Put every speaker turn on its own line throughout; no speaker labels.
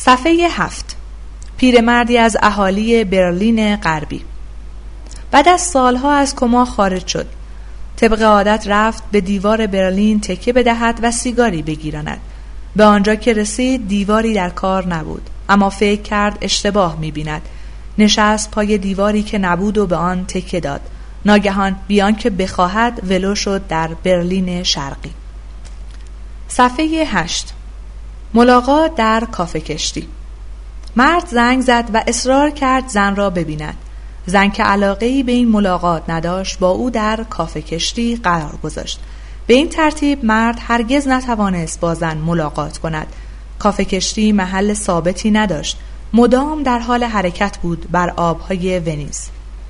صفحه 7. پیرمردی از اهالی برلین غربی. بعد از سالها از کما خارج شد. طبق عادت رفت به دیوار برلین تکیه بدهد و سیگاری بگیراند. به آنجا که رسید دیواری در کار نبود، اما فکر کرد اشتباه می‌بیند. نشست پای دیواری که نبود و به آن تکیه داد. ناگهان بیان که بخواهد ولو شد در برلین شرقی. صفحه 8. ملاقات در کافه کشتی. مرد زنگ زد و اصرار کرد زن را ببیند. زن که علاقه‌ای به این ملاقات نداشت با او در کافه کشتی قرار گذاشت. به این ترتیب مرد هرگز نتوانست با زن ملاقات کند. کافه کشتی محل ثابتی نداشت. مدام در حال حرکت بود بر آبهای ونیز.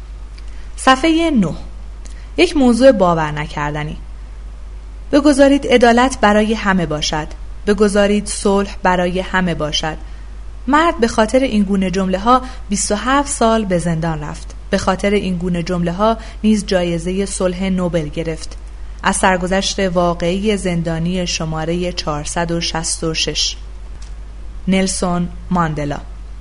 صفحه 9. یک موضوع باور نکردنی. بگذارید عدالت برای همه باشد. بگذارید صلح برای همه باشد. مرد به خاطر این گونه جمله ها 27 سال به زندان رفت. به خاطر این گونه جمله ها نیز جایزه صلح نوبل گرفت. از سرگذشت واقعی زندانی شماره 466. نلسون ماندلا.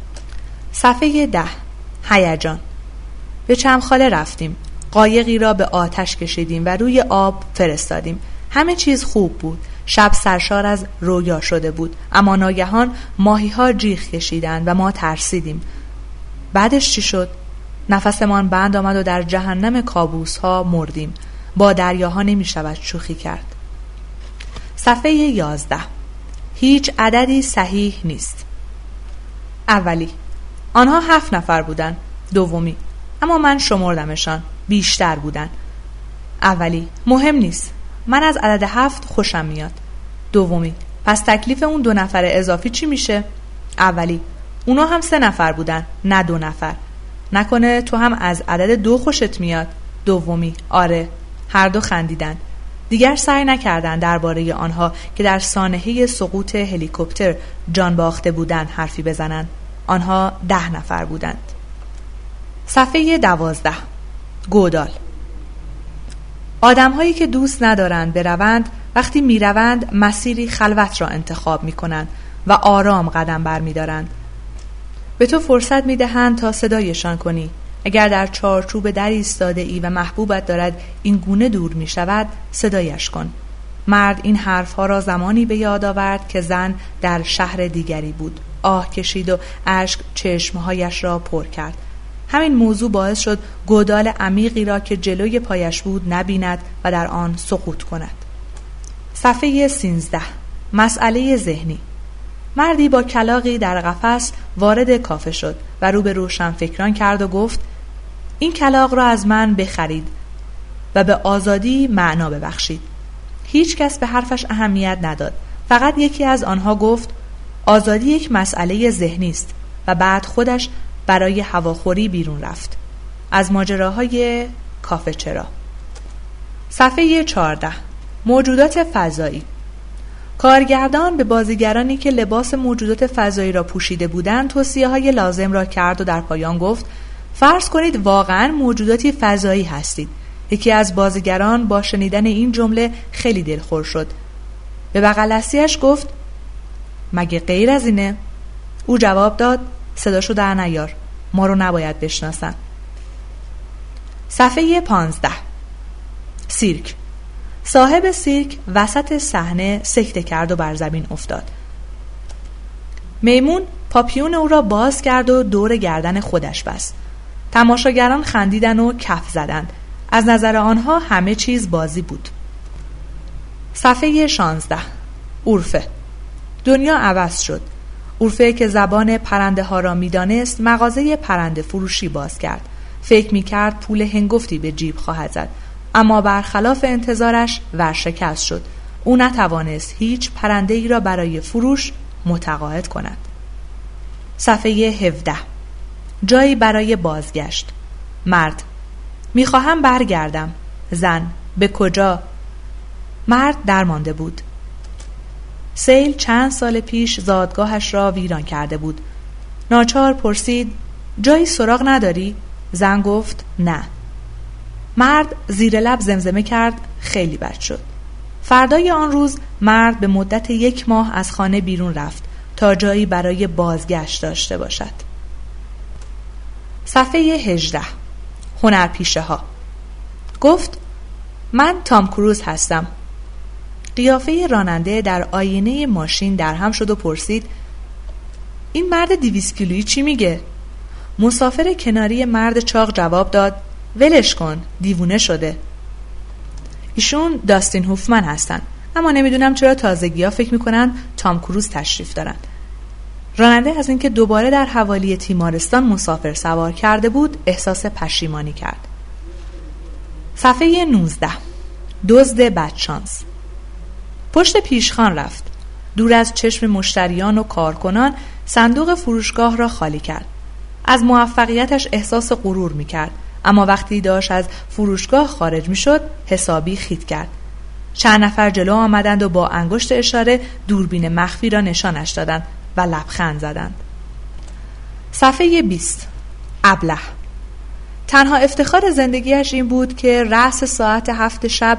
صفحه 10. هیجان. به چمخاله رفتیم. قایقی را به آتش کشیدیم و روی آب فرستادیم. همه چیز خوب بود. شب سرشار از رویا شده بود، اما ناگهان ماهی‌ها جیغ کشیدند و ما ترسیدیم. بعدش چی شد؟ نفسمان بند آمد و در جهنم کابوس‌ها مردیم. با دریاها نمی‌شود شوخی کرد. صفحه 11. هیچ عددی صحیح نیست. اولی، آنها 7 نفر بودند. دومی، اما من شمردمشان، بیشتر بودند. اولی، مهم نیست. من از عدد 7 خوشم میاد. دومی، پس تکلیف اون 2 نفر اضافی چی میشه؟ اولی، اونا هم 3 نفر بودن، نه 2 نفر. نکنه تو هم از عدد 2 خوشت میاد؟ دومی، آره. هر دو خندیدند. دیگر سعی نکردند درباره آنها که در سانحه سقوط هلیکوپتر جان باخته بودند حرفی بزنند. آنها 10 نفر بودند. صفحه 12. گودال. آدم‌هایی که دوست ندارند بروند وقتی میروند مسیری خلوت را انتخاب می‌کنند و آرام قدم برمی‌دارند. به تو فرصت می‌دهند تا صدایشان کنی. اگر در چارچوب در ایستاده‌ای و محبوبت دارد این گونه دور می‌شود، صدایش کن. مرد این حرف‌ها را زمانی به یاد آورد که زن در شهر دیگری بود. آه کشید و اشک چشمهایش را پر کرد. همین موضوع باعث شد گودال عمیقی را که جلوی پایش بود نبیند و در آن سقوط کند. صفحه 13. مسئله ذهنی. مردی با کلاغی در قفس وارد کافه شد و رو به روشنفکران کرد و گفت: این کلاغ را از من بخرید و به آزادی معنا ببخشید. هیچ کس به حرفش اهمیت نداد. فقط یکی از آنها گفت: آزادی یک مسئله ذهنی است، و بعد خودش برای هواخوری بیرون رفت. از ماجراهای کافه چرا. صفحه 14. موجودات فضایی. کارگردان به بازیگرانی که لباس موجودات فضایی را پوشیده بودند توصیه‌های لازم را کرد و در پایان گفت: فرض کنید واقعاً موجوداتی فضایی هستید. یکی از بازیگران با شنیدن این جمله خیلی دلخور شد. به بغل دستی‌اش گفت: مگه غیر از اینه؟ او جواب داد: صداشو در نیار، ما رو نباید بشناسن. صفحه 15. سیرک. صاحب سیرک وسط صحنه سکته کرد و بر زمین افتاد. میمون پاپیون او را باز کرد و دور گردن خودش بست. تماشاگران خندیدن و کف زدند. از نظر آنها همه چیز بازی بود. صفحه 16. عرفه. دنیا عوض شد. عرفه که زبان پرنده ها را می دانست مغازه پرنده فروشی باز کرد. فکر می کرد پول هنگفتی به جیب خواهد زد، اما برخلاف انتظارش ورشکست شد. او نتوانست هیچ پرنده ای را برای فروش متقاعد کند. صفحه 17. جایی برای بازگشت. مرد: می خواهم برگردم. زن: به کجا؟ مرد درمانده بود. سیل چند سال پیش زادگاهش را ویران کرده بود. ناچار پرسید: جایی سراغ نداری؟ زن گفت: نه. مرد زیر لب زمزمه کرد: خیلی بد شد. فردای آن روز مرد به مدت 1 ماه از خانه بیرون رفت تا تا جایی برای بازگشت داشته باشد. صفحه 18. هنرپیشه ها. گفت من تام کروز هستم. قیافه راننده در آینه ماشین درهم شد و پرسید این مرد 200 کیلویی چی میگه؟ مسافر کناری مرد چاق جواب داد ولش کن، دیوونه شده. ایشون داستین هوفمن هستن، اما نمیدونم چرا تازگی‌ها فکر میکنن تام کروز تشریف دارن. راننده از اینکه دوباره در حوالی تیمارستان مسافر سوار کرده بود احساس پشیمانی کرد. صفحه 19. دزد بدشانس. پشت پیشخوان رفت. دور از چشم مشتریان و کارکنان صندوق فروشگاه را خالی کرد. از موفقیتش احساس غرور می‌کرد، اما وقتی داشت از فروشگاه خارج می‌شد حسابی خیت کرد. چند نفر جلو آمدند و با انگشت اشاره دوربین مخفی را نشانش دادند و لبخند زدند. صفحه 20. ابله. تنها افتخار زندگیش این بود که رأس ساعت 7 شب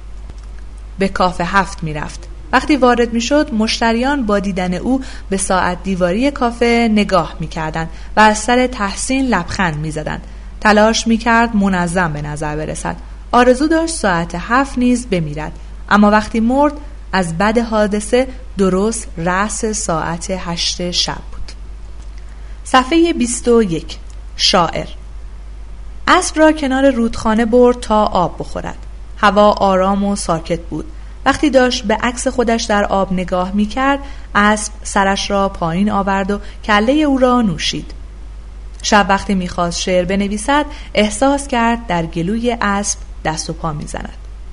به کافه 7 می‌رفت. وقتی وارد می‌شد مشتریان با دیدن او به ساعت دیواری کافه نگاه می‌کردند و از سر تحسین لبخند می‌زدند. تلاش می‌کرد منظم به نظر برسد. آرزو داشت ساعت 7 نیز بمیرد، اما وقتی مرد از بد حادثه درست رأس ساعت 8 شب بود. صفحه 21. شاعر. اسب را کنار رودخانه برد تا آب بخورد. هوا آرام و ساکت بود. وقتی داشت به عکس خودش در آب نگاه می‌کرد، اسب سرش را پایین آورد و کله او را نوشید. شب وقتی می‌خواست شعر بنویسد، احساس کرد در گلوی اسب دست و پا می‌زند.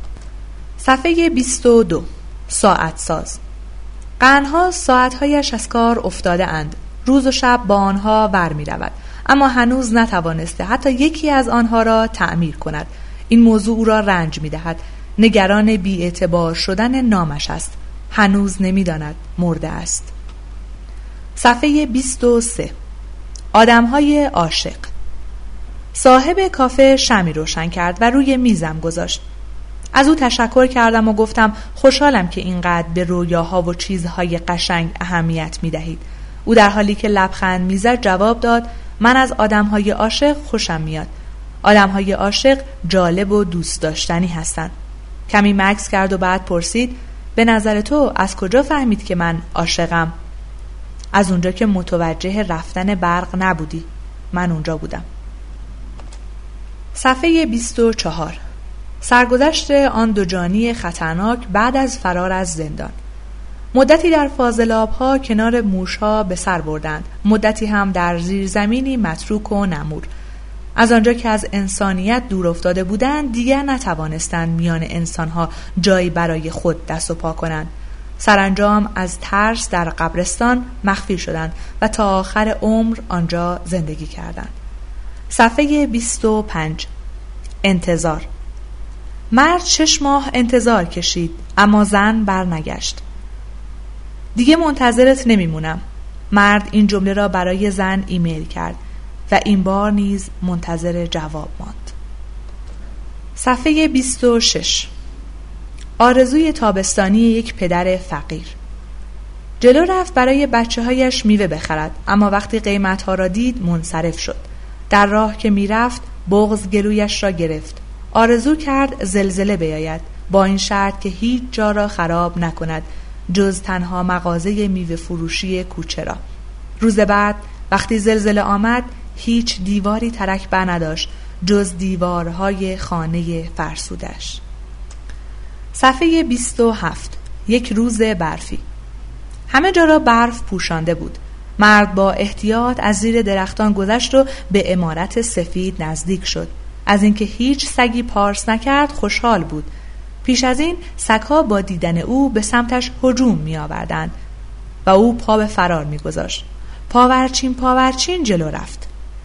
صفحه 22. ساعت ساز. قرن‌ها ساعت‌هایش از کار افتاده اند. روز و شب با آنها ور می‌رود، اما هنوز نتوانسته حتی یکی از آنها را تعمیر کند. این موضوع او را رنج می‌دهد. نگران بی‌اعتبار شدن نامش است. هنوز نمی‌داند مرده است. صفحه 23. آدم‌های عاشق. صاحب کافه شمعی روشن کرد و روی میزم گذاشت. از او تشکر کردم و گفتم خوشحالم که اینقدر به رویاها و چیزهای قشنگ اهمیت می‌دهید. او در حالی که لبخند می‌زد جواب داد من از آدم‌های عاشق خوشم میاد. آدم‌های عاشق جالب و دوست داشتنی هستند. کمی مکث کرد و بعد پرسید به نظر تو از کجا فهمید که من عاشقم؟ از اونجا که متوجه رفتن برق نبودی. من اونجا بودم. صفحه 24. سرگذشت آن دو جانی خطرناک بعد از فرار از زندان. مدتی در فاضلاب‌ها کنار موش‌ها به سر بردند، مدتی هم در زیرزمینی متروک و نمور. از آنجا که از انسانیت دور افتاده بودند دیگر نتوانستند میان انسانها جایی برای خود دست و پا کنند. سرانجام از ترس در قبرستان مخفی شدند و تا آخر عمر آنجا زندگی کردند. صفحه 25. انتظار. مرد 6 ماه انتظار کشید، اما زن برنگشت. دیگه منتظرت نمیمونم. مرد این جمله را برای زن ایمیل کرد و این بار نیز منتظر جواب ماند. صفحه 26. آرزوی تابستانی یک پدر فقیر. جلو رفت برای بچه‌هایش میوه بخرد، اما وقتی قیمت‌ها را دید منصرف شد. در راه که میرفت بغض گلویش را گرفت. آرزو کرد زلزله بیاید، با این شرط که هیچ جا را خراب نکند جز تنها مغازه میوه فروشی کوچه را. روز بعد وقتی زلزله آمد هیچ دیواری ترک بر نداشت جز دیوارهای خانه فرسودش. صفحه 27. یک روز برفی. همه جا را برف پوشانده بود. مرد با احتیاط از زیر درختان گذشت و به عمارت سفید نزدیک شد. از اینکه هیچ سگی پارس نکرد خوشحال بود. پیش از این سگ‌ها با دیدن او به سمتش هجوم می آوردند و او پا به فرار می گذاشت. پاورچین جلو رفت.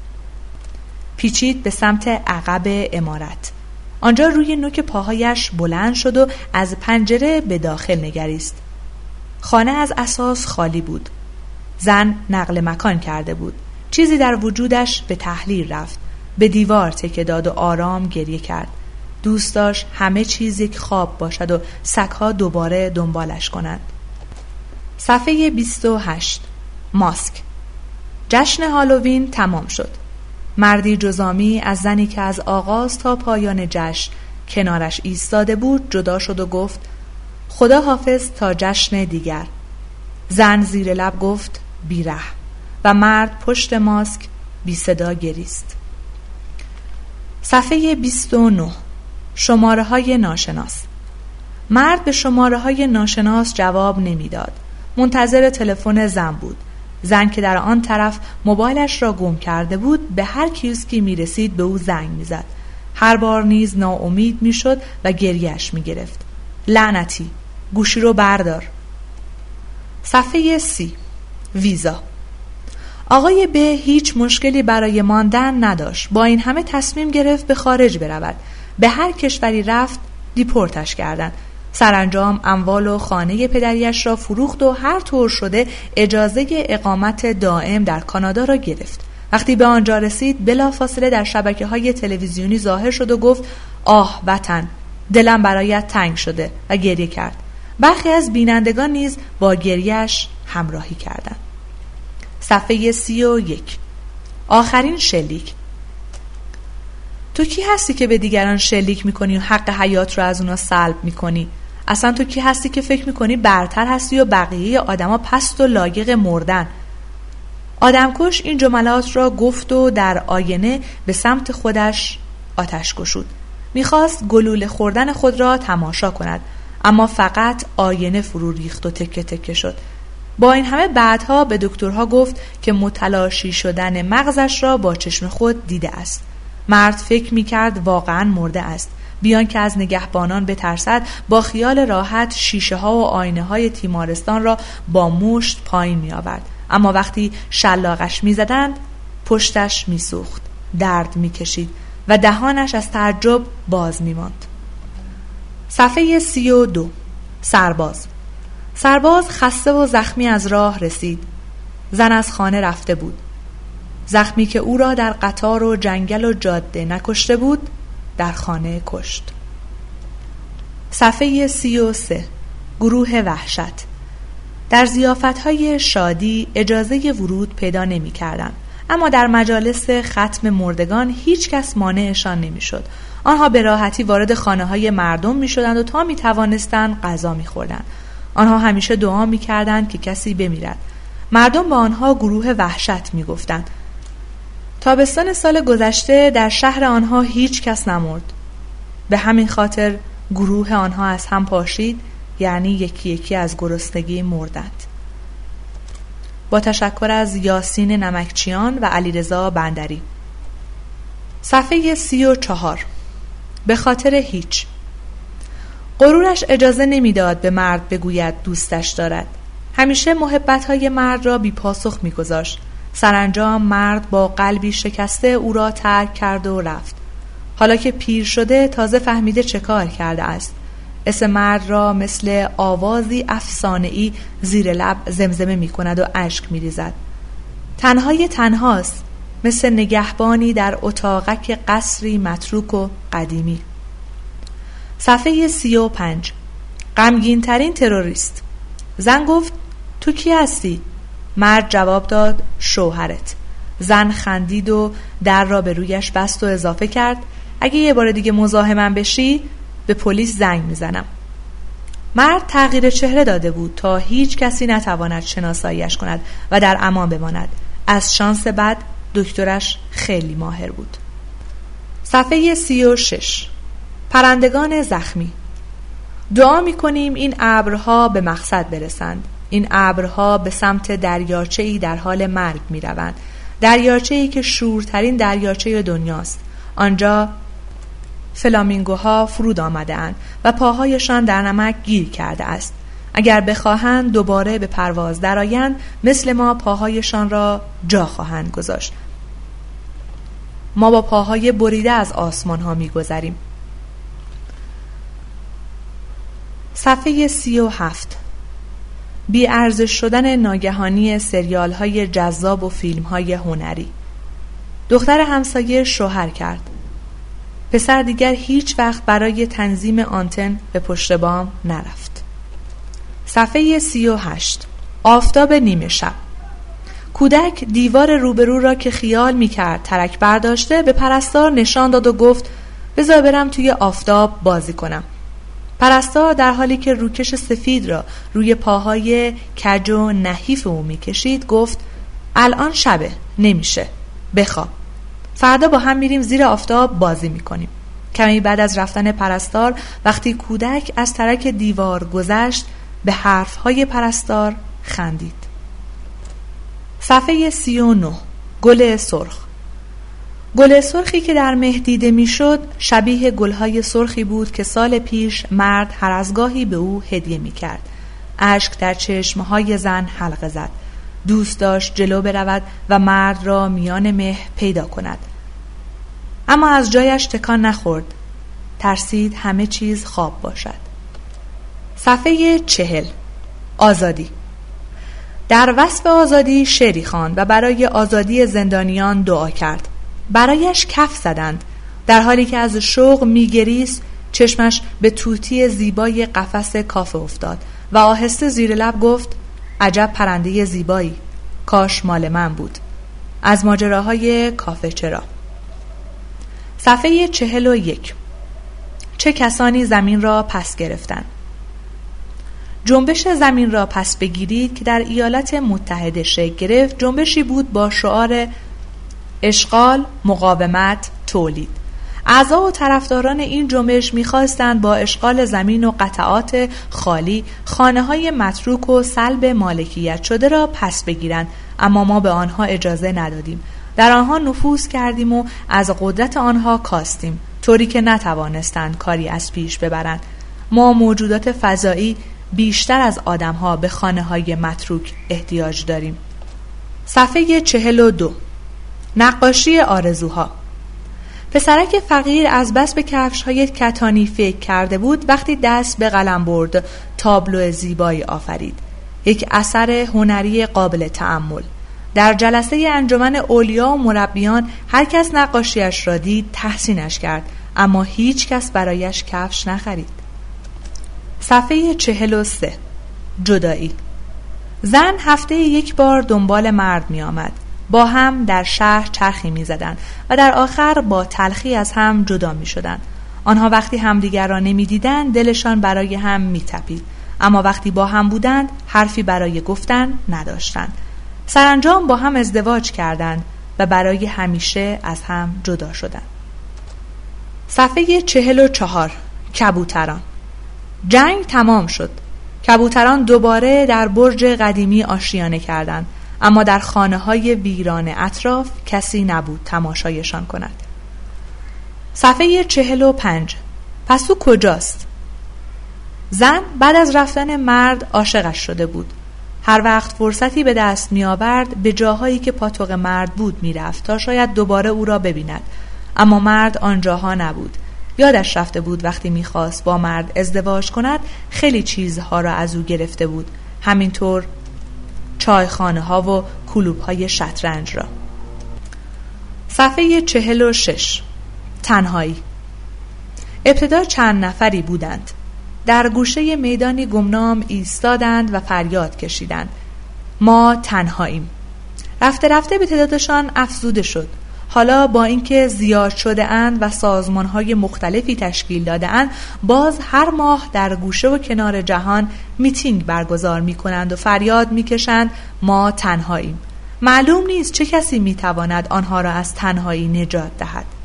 پیچید به سمت عقب عمارت. آنجا روی نوک پاهایش بلند شد و از پنجره به داخل نگریست. خانه از اساس خالی بود. زن نقل مکان کرده بود. چیزی در وجودش به تحلیل رفت. به دیوار تکیه داد و آرام گریه کرد. دوست داشت همه چیز یک خواب باشد و سگ‌ها دوباره دنبالش کنند. صفحه 28. ماسک. جشن هالووین تمام شد. مردی جزامی از زنی که از آغاز تا پایان جشن کنارش ایستاده بود جدا شد و گفت خدا حافظ تا جشن دیگر. زن زیر لب گفت بیره و مرد پشت ماسک بی صدا گریست. صفحه 29. شماره های ناشناس. مرد به شماره های ناشناس جواب نمیداد. منتظر تلفن زن بود. زن که در آن طرف موبایلش را گم کرده بود به هر کیوسکی می رسید به او زنگ می زد. هر بار نیز ناامید می شد و گریهش می گرفت. لعنتی، گوشی رو بردار. صفحه 30. ویزا. آقای ب هیچ مشکلی برای ماندن نداشت. با این همه تصمیم گرفت به خارج برود. به هر کشوری رفت دیپورتش کردند. سرانجام اموال و خانه پدریش را فروخت و هر طور شده اجازه اقامت دائم در کانادا را گرفت. وقتی به آنجا رسید بلافاصله در شبکه‌های تلویزیونی ظاهر شد و گفت آه وطن، دلم برایت تنگ شده و گریه کرد. برخی از بینندگان نیز با گریه‌اش همراهی کردند. صفحه 31. آخرین شلیک. تو کی هستی که به دیگران شلیک میکنی و حق حیات رو از اونا سلب میکنی؟ اصلا تو کی هستی که فکر میکنی برتر هستی و بقیه آدما پست و لایق مردن؟ آدمکش این جملات را گفت و در آینه به سمت خودش آتش گشود. میخواست گلوله خوردن خود را تماشا کند، اما فقط آینه فرو ریخت و تکه تکه شد. با این همه بعدها به دکترها گفت که متلاشی شدن مغزش را با چشم خود دیده است. مرد فکر می‌کرد واقعاً مرده است. بیان که از نگهبانان بترسد با خیال راحت شیشه ها و آینه های تیمارستان را با مشت پایین می آورد. اما وقتی شلاقش می زدند پشتش می سوخت، درد می کشید و دهانش از تعجب باز می ماند. صفحه 32. سرباز خسته و زخمی از راه رسید. زن از خانه رفته بود. زخمی که او را در قطار و جنگل و جاده نکشته بود در خانه کشت. صفحه 33. گروه وحشت. در ضیافت‌های شادی اجازه ورود پیدا نمی‌کردند، اما در مجالس ختم مردگان هیچ کس مانعشان نمی‌شد. آنها به راحتی وارد خانه‌های مردم می‌شدند و تا می‌توانستند غذا می‌خوردند. آنها همیشه دعا می‌کردند که کسی بمیرد. مردم با آنها گروه وحشت می‌گفتند. تابستان سال گذشته در شهر آنها هیچ کس نمرد. به همین خاطر گروه آنها از هم پاشید، یعنی یکی یکی از گرسنگی مردند. با تشکر از یاسین نمکچیان و علیرضا بندری. صفحه 34. به خاطر هیچ. غرورش اجازه نمیداد به مرد بگوید دوستش دارد. همیشه محبت‌های مرد را بی پاسخ می‌گذاشت. سرانجام مرد با قلبی شکسته او را ترک کرد و رفت. حالا که پیر شده تازه فهمیده چه کار کرده است. اسم مرد را مثل آوازی افسانه‌ای زیر لب زمزمه می‌کند و اشک می‌ریزد. تنهای تنهاست، مثل نگهبانی در اتاقک قصری متروک و قدیمی. صفحه 35. غمگین‌ترین تروریست. زن گفت تو کی هستی؟ مرد جواب داد شوهرت. زن خندید و در را به رویش بست و اضافه کرد اگه یه بار دیگه مزاحمم بشی به پلیس زنگ میزنم. مرد تغییر چهره داده بود تا هیچ کسی نتواند شناساییش کند و در امان بماند. از شانس بد دکترش خیلی ماهر بود. صفحه 36. پرندگان زخمی. دعا می‌کنیم این ابرها به مقصد برسند. این ابرها به سمت دریاچه‌ای در حال مرگ می‌روند. دریاچه‌ای که شورترین دریاچه دنیاست. آنجا فلامینگوها فرود آمده‌اند و پاهایشان در نمک گیر کرده است. اگر بخواهند دوباره به پرواز درآیند مثل ما پاهایشان را جا خواهند گذاشت. ما با پاهای بریده از آسمان‌ها می‌گذریم. صفحه 37. بی ارزش شدن ناگهانی سریال های جذاب و فیلم های هنری. دختر همسایه شوهر کرد. پسر دیگر هیچ وقت برای تنظیم آنتن به پشت بام نرفت. صفحه 38. آفتاب نیمه شب. کودک دیوار روبرو را که خیال می‌کرد ترک برداشته به پرستار نشان داد و گفت بذار برم توی آفتاب بازی کنم. پرستار در حالی که روکش سفید را روی پاهای کج و نحیف او می‌کشید گفت الان شبه، نمیشه، بخواب. فردا با هم میریم زیر آفتاب بازی می‌کنیم. کمی بعد از رفتن پرستار وقتی کودک از ترک دیوار گذشت به حرفهای پرستار خندید. صفحه 39. گل سرخ. گل سرخی که در مه دیده میشد شبیه گلهای سرخی بود که سال پیش مرد هر از گاهی به او هدیه میکرد. اشک در چشمهای زن حلقه زد. دوست داشت جلو برود و مرد را میان مه پیدا کند، اما از جایش تکان نخورد. ترسید همه چیز خواب باشد. صفحه 40. آزادی. در وصف آزادی شعری خواند و برای آزادی زندانیان دعا کرد. برایش کف زدند. در حالی که از شوق میگریست چشمش به توتی زیبای قفس کافه افتاد و آهسته زیر لب گفت عجب پرنده زیبایی، کاش مال من بود. از ماجراهای کافه چرا. صفحه 41. چه کسانی زمین را پس گرفتند. جنبش زمین را پس بگیرید که در ایالات متحده شکل گرفت جنبشی بود با شعار اشغال، مقاومت، تولید. اعضا و طرفداران این جنبش می‌خواستند با اشغال زمین و قطعات خالی خانه‌های متروک و سلب مالکیت شده را پس بگیرند، اما ما به آنها اجازه ندادیم. در آنها نفوذ کردیم و از قدرت آنها کاستیم، طوری که نتوانستند کاری از پیش ببرند. ما موجودات فضایی بیشتر از آدم‌ها به خانه‌های متروک احتیاج داریم. صفحه 42. نقاشی آرزوها. پسرک فقیر از بس به کفش‌های کتانی فکر کرده بود وقتی دست به قلم برد تابلو زیبایی آفرید، یک اثر هنری قابل تأمل. در جلسه انجمن اولیا و مربیان هر کس نقاشیش را دید تحسینش کرد، اما هیچ کس برایش کفش نخرید. صفحه 43. جدایی. زن هفته یک بار دنبال مرد می آمد. با هم در شهر چرخی می زدن و در آخر با تلخی از هم جدا می شدن. آنها وقتی همدیگر را نمی دیدن دلشان برای هم می تپید، اما وقتی با هم بودند حرفی برای گفتن نداشتند. سرانجام با هم ازدواج کردند و برای همیشه از هم جدا شدند. صفحه 44. کبوتران. جنگ تمام شد. کبوتران دوباره در برج قدیمی آشیانه کردند، اما در خانه‌های ویران اطراف کسی نبود تماشایشان کند. صفحه 45. پس او کجاست؟ زن بعد از رفتن مرد عاشقش شده بود. هر وقت فرصتی به دست می آورد به جاهایی که پاتوق مرد بود می رفت تا شاید دوباره او را ببیند، اما مرد آنجاها نبود. یادش رفته بود وقتی می خواست با مرد ازدواج کند خیلی چیزها را از او گرفته بود، همینطور چایخانه ها و کلوب های شطرنج را. صفحه 46. تنهایی. ابتدا چند نفری بودند. در گوشه میدانی گمنام ایستادند و فریاد کشیدند ما تنهاییم. رفته رفته به تعدادشان افزوده شد. حالا با اینکه زیاد شده اند و سازمان‌های مختلفی تشکیل داده اند، باز هر ماه در گوشه و کنار جهان میتینگ برگزار می‌کنند و فریاد می‌کشند ما تنهاییم. معلوم نیست چه کسی می‌تواند آنها را از تنهایی نجات دهد.